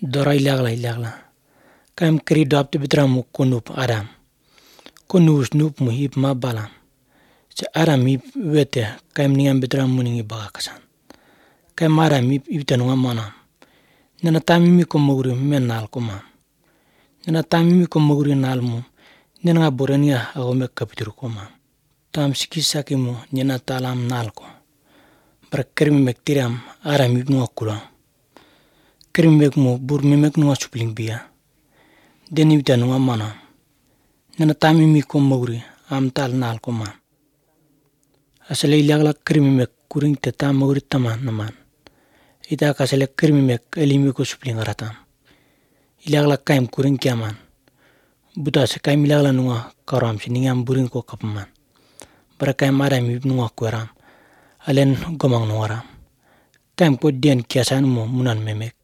Dora ilagla. Kaim kri dop te bitra mu kunup Adam. Kunus nup mu hip ma balam. Se Adam hip wete kaim ningam bitra mu ningi bagakasan. Kaim Adam hip tanunga manam. Nana tamimi ko muguri men nal ko mam. Nana tamimi ko muguri nal mu. Nena nga borenia agome kapitur ko mam. Tam sikisaki mu nena talam nal ko. Berkermi mektiram Adam hip nunga kulang. Kerimek mu bur memek nunga supling bia. Deni wita nunga mana. Nana tamimi ko muguri am tal nal ko mam. Asale ilagla kerimek kuring te tam muguri taman naman. Ita kasale kerimek elimi ko supling aratam. Ilagla kaim kuring kiaman. Buta se kaim ilagla nunga karam siningam buring ko kapaman. Bara kaim Adam hip nunga kueram. Alen gomang nungaram. Kaim ko dien kiasan mo munan memek.